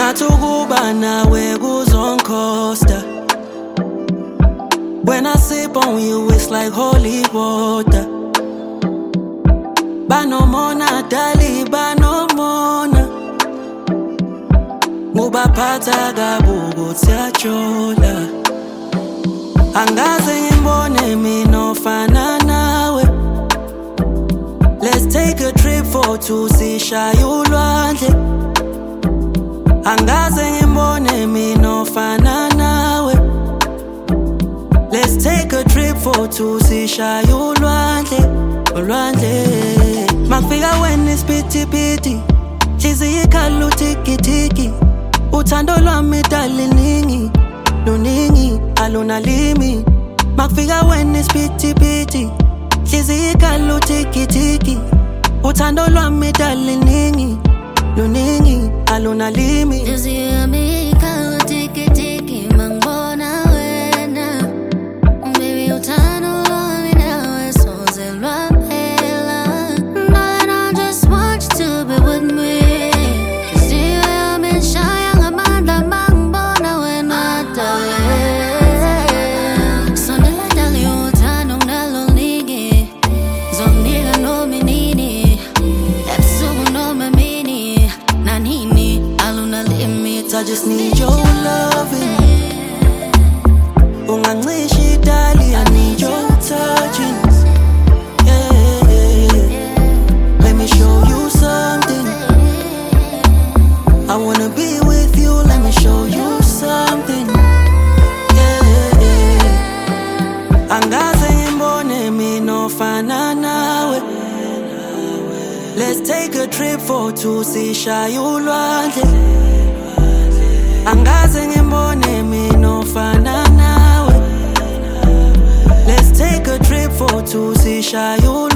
ngathi ukuba nawe kuzongikhosta. When I sip on you, it's like holy water. Banomona dali, banomona. Ngubaphatha kabuku siyajola. Angaze ngimbone mina ofana nawe. Let's take a trip for two, sishaye ulwandle. Angaze ngimbone mina ofana nawe. Let's take a trip for two, sishaye ulwandle, ulwandle. Makufika wena isipithiphithi, hliziyo ikhala uthikithiki. Uthando lwami daliningi, luningi alunalimi. Makufika wena isipithiphithi, hliziyo ikhala uthikithiki. Uthando lwami daliningi, luningi alunalimi. Hliziyo yami ikhala uthikithiki mangibona wena. Baby uthando lwami nawe soze lwaphela. Darling, I just want you to be with me. Hliziyo yami ishaya ngamandla mangibona wena darling. Sondela darling uthando nginalunigi. Zonginika noma inini, ebusuku noma emini, nanini aluna-limit. I just need your loving. Ungangishi dali, I need your touching. Yeah. Let me show you something. I wanna be with you, let me show you something. Yeah. Angaze ngimbone mina ofana nawe. Let's take a trip for two, sishaye ulwandle. Angaze ngimbone mina ofana nawe. Let's take a trip for two, sishaye ulwandle.